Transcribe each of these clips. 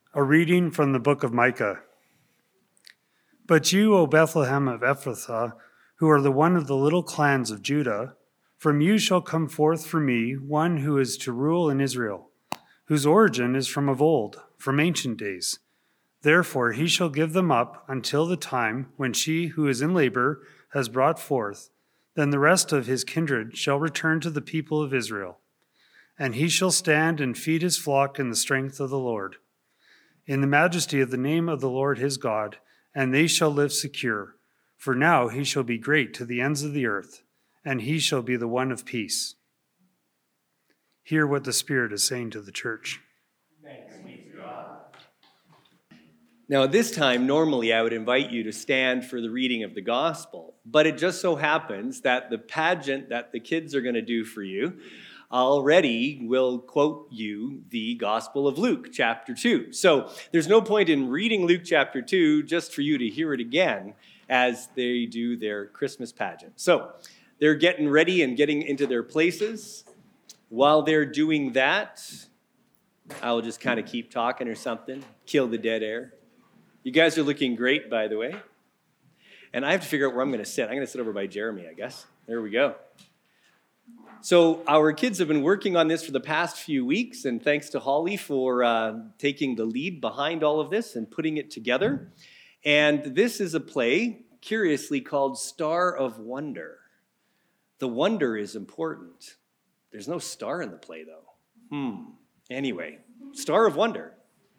A reading from the book of Micah. But you, O Bethlehem of Ephrathah, who are the one of the little clans of Judah, from you shall come forth for me one who is to rule in Israel, whose origin is from of old, from ancient days. Therefore he shall give them up until the time when she who is in labor has brought forth. Then the rest of his kindred shall return to the people of Israel. And he shall stand and feed his flock in the strength of the Lord, in the majesty of the name of the Lord his God, and they shall live secure. For now he shall be great to the ends of the earth, and he shall be the one of peace. Hear what the Spirit is saying to the church. Thanks be to God. Now, at this time, normally I would invite you to stand for the reading of the gospel, but it just so happens that the pageant that the kids are going to do for you already will quote you the Gospel of Luke, chapter 2. So there's no point in reading Luke chapter 2 just for you to hear it again as they do their Christmas pageant. So they're getting ready and getting into their places. While they're doing that, I'll just kind of keep talking or something, kill the dead air. You guys are looking great, by the way. And I have to figure out where I'm going to sit. I'm going to sit over by Jeremy, I guess. There we go. So our kids have been working on this for the past few weeks, and thanks to Holly for taking the lead behind all of this and putting it together. And this is a play, curiously called Star of Wonder. The wonder is important. There's no star in the play, though. Anyway, Star of Wonder.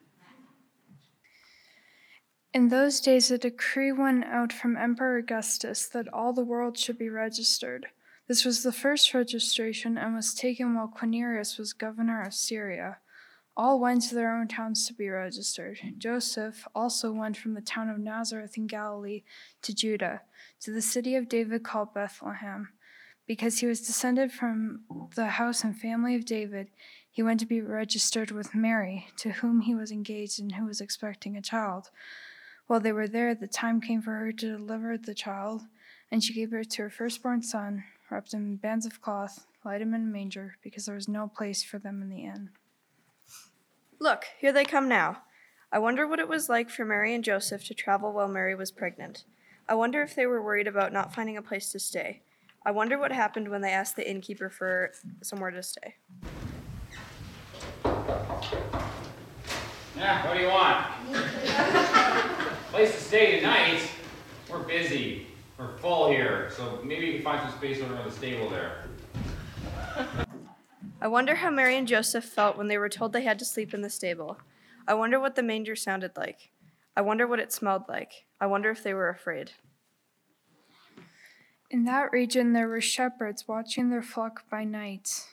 In those days, a decree went out from Emperor Augustus that all the world should be registered. This was the first registration and was taken while Quirinius was governor of Syria. All went to their own towns to be registered. Joseph also went from the town of Nazareth in Galilee to Judah, to the city of David called Bethlehem. Because he was descended from the house and family of David, he went to be registered with Mary, to whom he was engaged and who was expecting a child. While they were there, the time came for her to deliver the child, and she gave birth to her firstborn son, wrapped him in bands of cloth, laid him in a manger, because there was no place for them in the inn. Look, here they come now. I wonder what it was like for Mary and Joseph to travel while Mary was pregnant. I wonder if they were worried about not finding a place to stay. I wonder what happened when they asked the innkeeper for somewhere to stay. Yeah, what do you want? Place to stay tonight? We're busy. We're full here, so maybe you can find some space over in the stable there. I wonder how Mary and Joseph felt when they were told they had to sleep in the stable. I wonder what the manger sounded like. I wonder what it smelled like. I wonder if they were afraid. In that region there were shepherds watching their flock by night.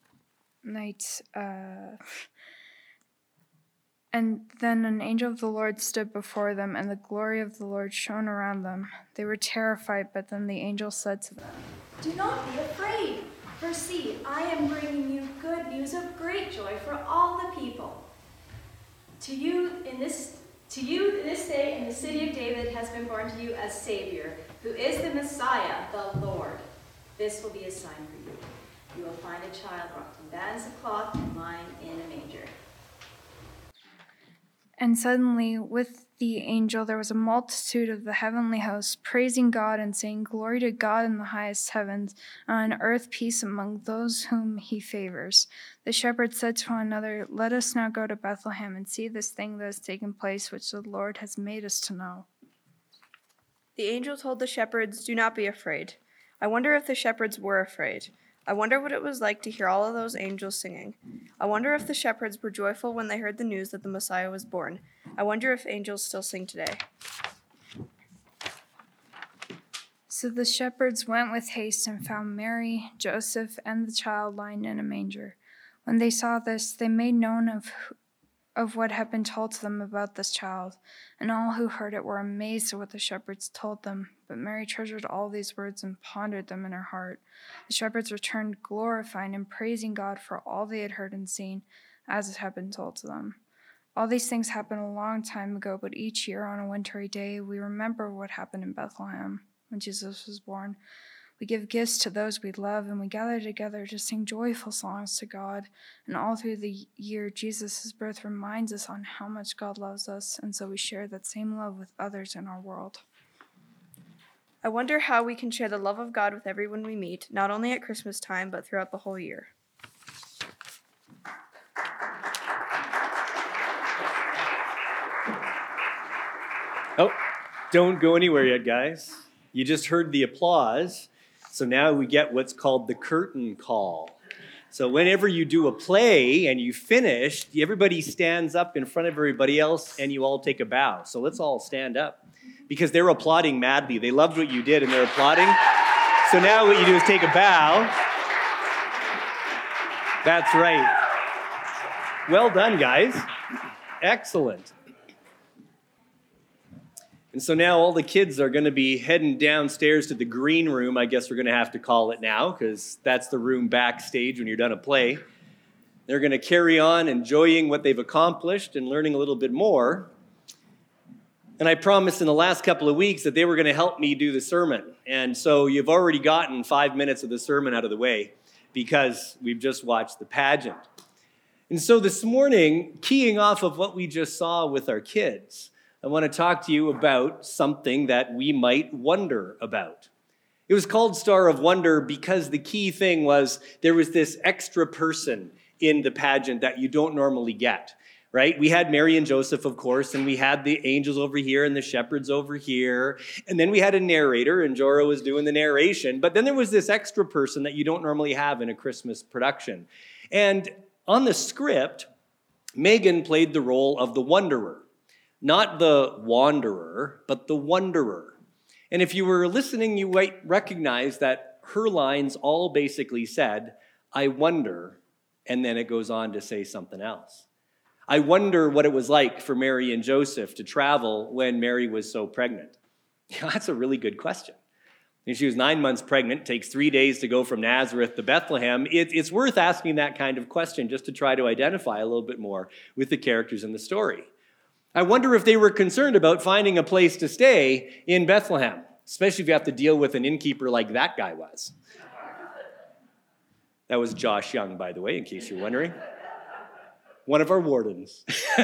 And then an angel of the Lord stood before them, and the glory of the Lord shone around them. They were terrified, but then the angel said to them, "Do not be afraid, for see, I am bringing you good news of great joy for all the people. To you this day in the city of David has been born to you a Savior, who is the Messiah, the Lord. This will be a sign for you. You will find a child wrapped in bands of cloth and lying in a manger." And suddenly, with the angel, there was a multitude of the heavenly hosts, praising God and saying, "Glory to God in the highest heavens, and on earth peace among those whom he favors." The shepherds said to one another, "Let us now go to Bethlehem and see this thing that has taken place, which the Lord has made us to know." The angel told the shepherds, "Do not be afraid." I wonder if the shepherds were afraid. I wonder what it was like to hear all of those angels singing. I wonder if the shepherds were joyful when they heard the news that the Messiah was born. I wonder if angels still sing today. So the shepherds went with haste and found Mary, Joseph, and the child lying in a manger. When they saw this, they made known of what had been told to them about this child, and all who heard it were amazed at what the shepherds told them. But Mary treasured all these words and pondered them in her heart. The shepherds returned glorifying and praising God for all they had heard and seen, as it had been told to them. All these things happened a long time ago, but each year on a wintry day we remember what happened in Bethlehem when Jesus was born. We give gifts to those we love, and we gather together to sing joyful songs to God. And all through the year, Jesus' birth reminds us on how much God loves us, and so we share that same love with others in our world. I wonder how we can share the love of God with everyone we meet, not only at Christmas time, but throughout the whole year. Oh, don't go anywhere yet, guys. You just heard the applause. So now we get what's called the curtain call. So whenever you do a play and you finish, everybody stands up in front of everybody else and you all take a bow. So let's all stand up because they're applauding madly. They loved what you did and they're applauding. So now what you do is take a bow. That's right. Well done, guys. Excellent. And so now all the kids are going to be heading downstairs to the green room, I guess we're going to have to call it now, because that's the room backstage when you're done a play. They're going to carry on enjoying what they've accomplished and learning a little bit more. And I promised in the last couple of weeks that they were going to help me do the sermon. And so you've already gotten 5 minutes of the sermon out of the way because we've just watched the pageant. And so this morning, keying off of what we just saw with our kids, I want to talk to you about something that we might wonder about. It was called Star of Wonder because the key thing was there was this extra person in the pageant that you don't normally get, right? We had Mary and Joseph, of course, and we had the angels over here and the shepherds over here. And then we had a narrator, and Jorah was doing the narration. But then there was this extra person that you don't normally have in a Christmas production. And on the script, Megan played the role of the Wanderer. Not the wanderer, but the wonderer. And if you were listening, you might recognize that her lines all basically said, I wonder, and then it goes on to say something else. I wonder what it was like for Mary and Joseph to travel when Mary was so pregnant. That's a really good question. She was 9 months pregnant, takes 3 days to go from Nazareth to Bethlehem. It's worth asking that kind of question just to try to identify a little bit more with the characters in the story. I wonder if they were concerned about finding a place to stay in Bethlehem, especially if you have to deal with an innkeeper like that guy was. That was Josh Young, by the way, in case you're wondering. One of our wardens.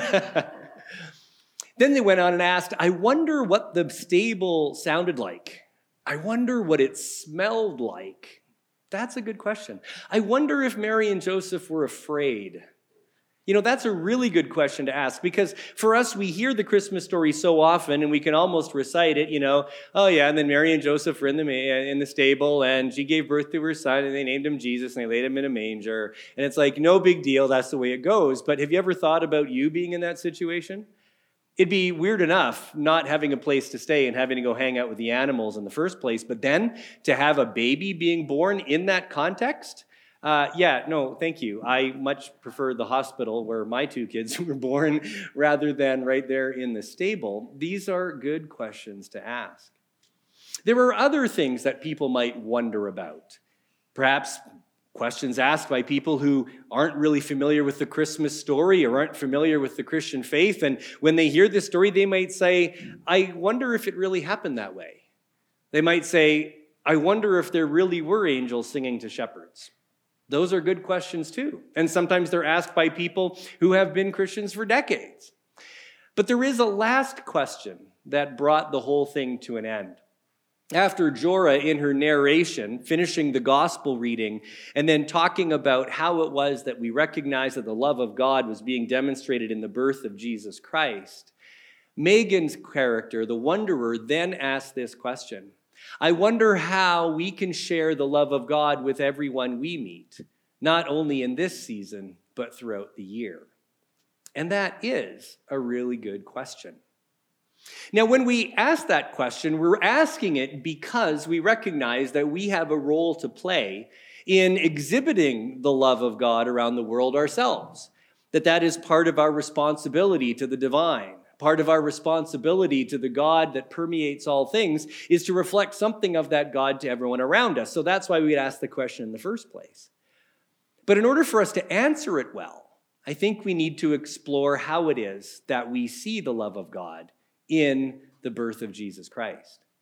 Then they went on and asked, I wonder what the stable sounded like. I wonder what it smelled like. That's a good question. I wonder if Mary and Joseph were afraid. You know, that's a really good question to ask because for us, we hear the Christmas story so often and we can almost recite it, oh yeah, and then Mary and Joseph were in the stable and she gave birth to her son and they named him Jesus and they laid him in a manger. And it's like, no big deal, that's the way it goes. But have you ever thought about you being in that situation? It'd be weird enough not having a place to stay and having to go hang out with the animals in the first place, but then to have a baby being born in that context? No, thank you. I much prefer the hospital where my 2 kids were born rather than right there in the stable. These are good questions to ask. There are other things that people might wonder about. Perhaps questions asked by people who aren't really familiar with the Christmas story or aren't familiar with the Christian faith. And when they hear this story, they might say, I wonder if it really happened that way. They might say, I wonder if there really were angels singing to shepherds. Those are good questions too. And sometimes they're asked by people who have been Christians for decades. But there is a last question that brought the whole thing to an end. After Jorah, in her narration, finishing the gospel reading and then talking about how it was that we recognize that the love of God was being demonstrated in the birth of Jesus Christ, Megan's character, the wanderer, then asked this question. I wonder how we can share the love of God with everyone we meet, not only in this season, but throughout the year. And that is a really good question. Now, when we ask that question, we're asking it because we recognize that we have a role to play in exhibiting the love of God around the world ourselves, that is part of our responsibility to the divine. Part of our responsibility to the God that permeates all things is to reflect something of that God to everyone around us. So that's why we'd ask the question in the first place. But in order for us to answer it well, I think we need to explore how it is that we see the love of God in the birth of Jesus Christ.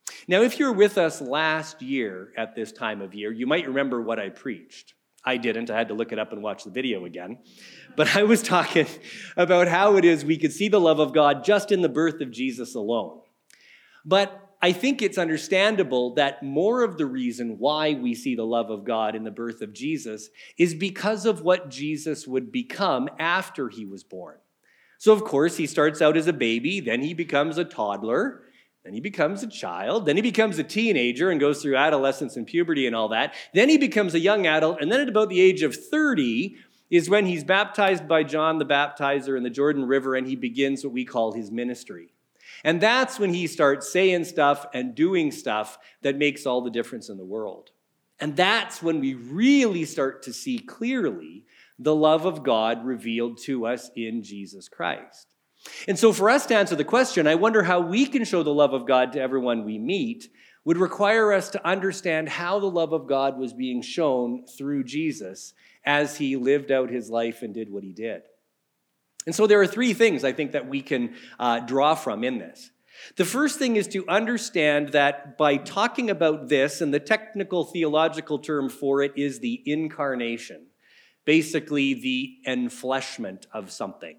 Now, if you were with us last year at this time of year, you might remember what I preached. I didn't. I had to look it up and watch the video again. But I was talking about how it is we could see the love of God just in the birth of Jesus alone. But I think it's understandable that more of the reason why we see the love of God in the birth of Jesus is because of what Jesus would become after he was born. So, of course, he starts out as a baby, then he becomes a toddler, then he becomes a child, then he becomes a teenager and goes through adolescence and puberty and all that. Then he becomes a young adult, and then at about the age of 30 is when he's baptized by John the Baptizer in the Jordan River, and he begins what we call his ministry. And that's when he starts saying stuff and doing stuff that makes all the difference in the world. And that's when we really start to see clearly the love of God revealed to us in Jesus Christ. And so for us to answer the question, I wonder how we can show the love of God to everyone we meet, would require us to understand how the love of God was being shown through Jesus as he lived out his life and did what he did. And so there are three things I think that we can draw from in this. The first thing is to understand that by talking about this, and the technical theological term for it is the incarnation, basically the enfleshment of something.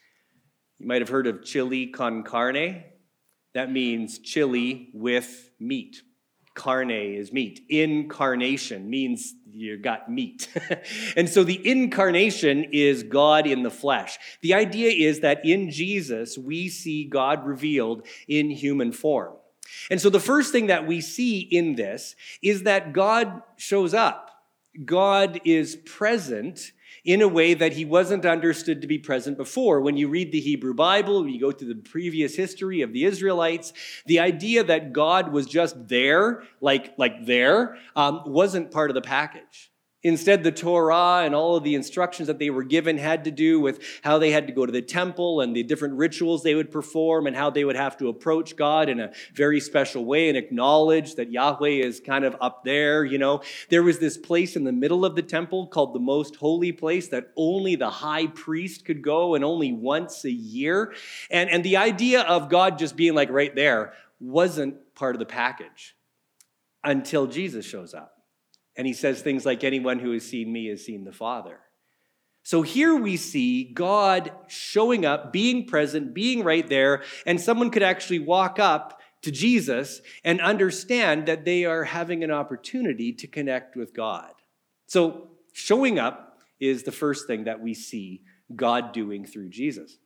You might have heard of chili con carne. That means chili with meat. Carne is meat. Incarnation means you got meat. And so the incarnation is God in the flesh. The idea is that in Jesus, we see God revealed in human form. And so the first thing that we see in this is that God shows up. God is present in a way that he wasn't understood to be present before. When you read the Hebrew Bible, when you go through the previous history of the Israelites, the idea that God was just there, like there, wasn't part of the package. Instead, the Torah and all of the instructions that they were given had to do with how they had to go to the temple and the different rituals they would perform and how they would have to approach God in a very special way and acknowledge that Yahweh is kind of up there, you know. There was this place in the middle of the temple called the Most Holy Place that only the high priest could go and only once a year. And the idea of God just being like right there wasn't part of the package until Jesus shows up. And he says things like, anyone who has seen me has seen the Father. So here we see God showing up, being present, being right there, and someone could actually walk up to Jesus and understand that they are having an opportunity to connect with God. So showing up is the first thing that we see God doing through Jesus.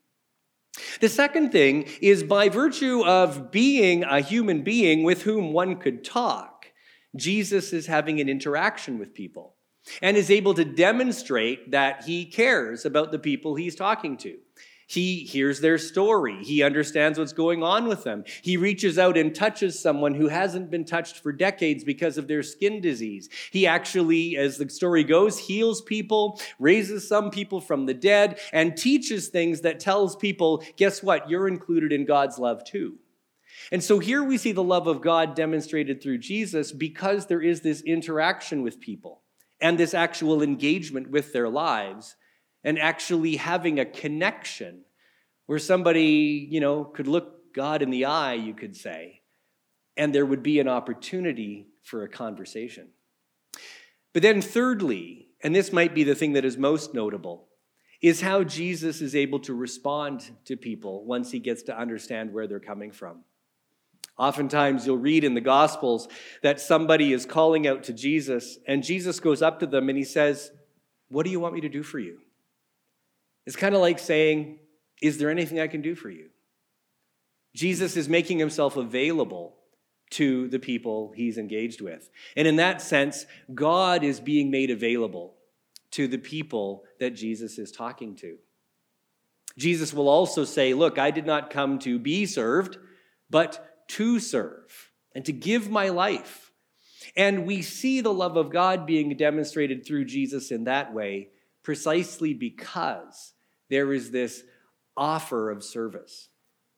The second thing is by virtue of being a human being with whom one could talk, Jesus is having an interaction with people and is able to demonstrate that he cares about the people he's talking to. He hears their story. He understands what's going on with them. He reaches out and touches someone who hasn't been touched for decades because of their skin disease. He actually, as the story goes, heals people, raises some people from the dead, and teaches things that tells people, guess what? You're included in God's love too. And so here we see the love of God demonstrated through Jesus because there is this interaction with people and this actual engagement with their lives and actually having a connection where somebody, could look God in the eye, you could say, and there would be an opportunity for a conversation. But then thirdly, and this might be the thing that is most notable, is how Jesus is able to respond to people once he gets to understand where they're coming from. Oftentimes you'll read in the Gospels that somebody is calling out to Jesus, and Jesus goes up to them and he says, "What do you want me to do for you?" It's kind of like saying, "Is there anything I can do for you?" Jesus is making himself available to the people he's engaged with. And in that sense, God is being made available to the people that Jesus is talking to. Jesus will also say, "Look, I did not come to be served, but to serve and to give my life." And we see the love of God being demonstrated through Jesus in that way precisely because there is this offer of service.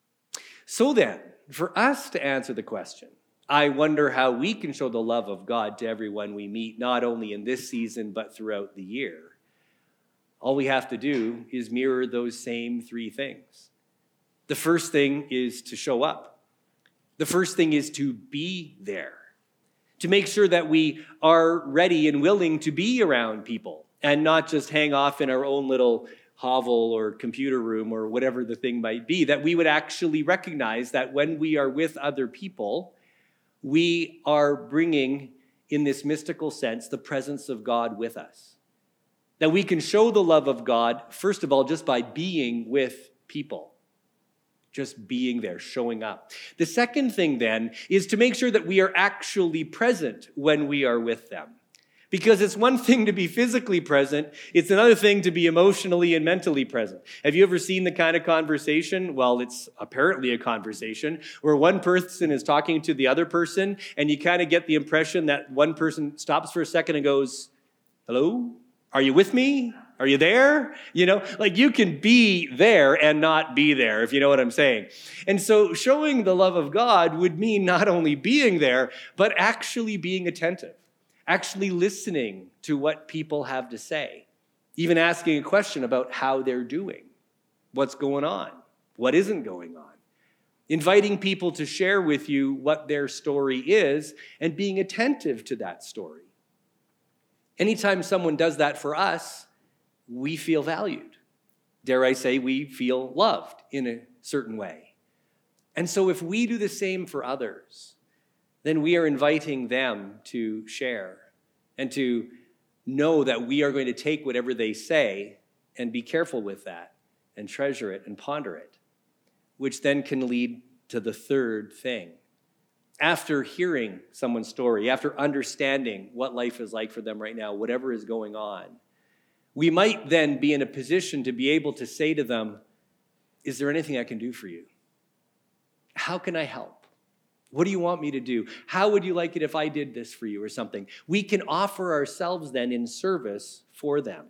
So then, for us to answer the question, I wonder how we can show the love of God to everyone we meet, not only in this season, but throughout the year. All we have to do is mirror those same three things. The first thing is to show up. The first thing is to be there, to make sure that we are ready and willing to be around people and not just hang off in our own little hovel or computer room or whatever the thing might be, that we would actually recognize that when we are with other people, we are bringing, in this mystical sense, the presence of God with us. That we can show the love of God, first of all, just by being with people. Just being there, showing up. The second thing then is to make sure that we are actually present when we are with them. Because it's one thing to be physically present, it's another thing to be emotionally and mentally present. Have you ever seen the kind of conversation? Well, it's apparently a conversation where one person is talking to the other person, and you kind of get the impression that one person stops for a second and goes, "Hello? Are you with me? Are you there?" You know, like you can be there and not be there, if you know what I'm saying. And so showing the love of God would mean not only being there, but actually being attentive. Actually listening to what people have to say, even asking a question about how they're doing, what's going on, what isn't going on, inviting people to share with you what their story is and being attentive to that story. Anytime someone does that for us, we feel valued. Dare I say, we feel loved in a certain way. And so if we do the same for others, then we are inviting them to share and to know that we are going to take whatever they say and be careful with that and treasure it and ponder it, which then can lead to the third thing. After hearing someone's story, after understanding what life is like for them right now, whatever is going on, we might then be in a position to be able to say to them, "Is there anything I can do for you? How can I help? What do you want me to do? How would you like it if I did this for you," or something? We can offer ourselves then in service for them.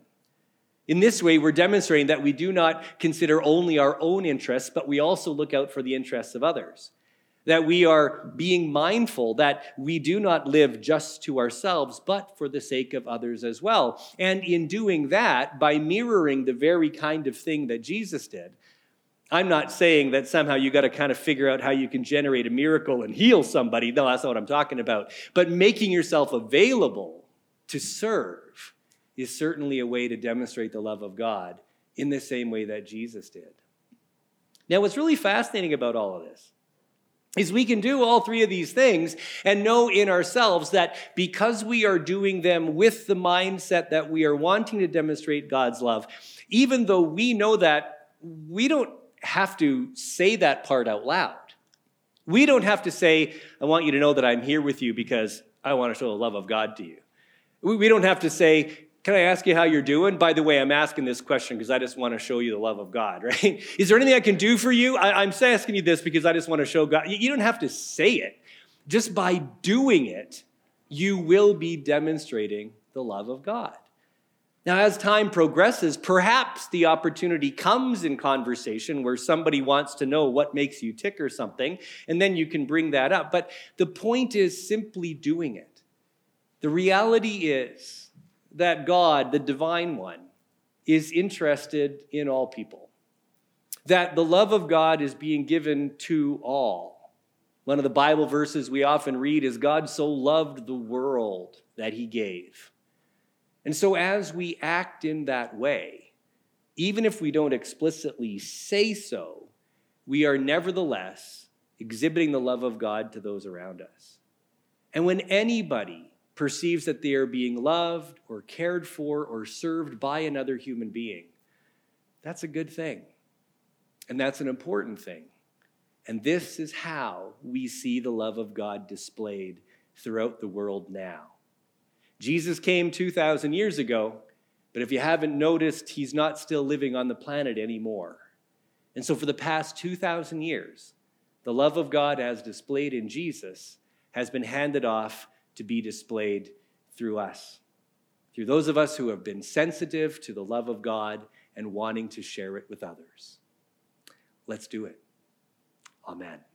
In this way, we're demonstrating that we do not consider only our own interests, but we also look out for the interests of others. That we are being mindful that we do not live just to ourselves, but for the sake of others as well. And in doing that, by mirroring the very kind of thing that Jesus did, I'm not saying that somehow you got to kind of figure out how you can generate a miracle and heal somebody. No, that's not what I'm talking about. But making yourself available to serve is certainly a way to demonstrate the love of God in the same way that Jesus did. Now, what's really fascinating about all of this is we can do all three of these things and know in ourselves that because we are doing them with the mindset that we are wanting to demonstrate God's love, even though we know that, we don't have to say that part out loud. We don't have to say, "I want you to know that I'm here with you because I want to show the love of God to you." We don't have to say, "Can I ask you how you're doing? By the way, I'm asking this question because I just want to show you the love of God," right? "Is there anything I can do for you? I'm asking you this because I just want to show God." You don't have to say it. Just by doing it, you will be demonstrating the love of God. Now, as time progresses, perhaps the opportunity comes in conversation where somebody wants to know what makes you tick or something, and then you can bring that up. But the point is simply doing it. The reality is that God, the Divine One, is interested in all people. That the love of God is being given to all. One of the Bible verses we often read is, "God so loved the world that he gave." And so as we act in that way, even if we don't explicitly say so, we are nevertheless exhibiting the love of God to those around us. And when anybody perceives that they are being loved or cared for or served by another human being, that's a good thing. And that's an important thing. And this is how we see the love of God displayed throughout the world now. Jesus came 2,000 years ago, but if you haven't noticed, he's not still living on the planet anymore. And so for the past 2,000 years, the love of God as displayed in Jesus has been handed off to be displayed through us, through those of us who have been sensitive to the love of God and wanting to share it with others. Let's do it. Amen.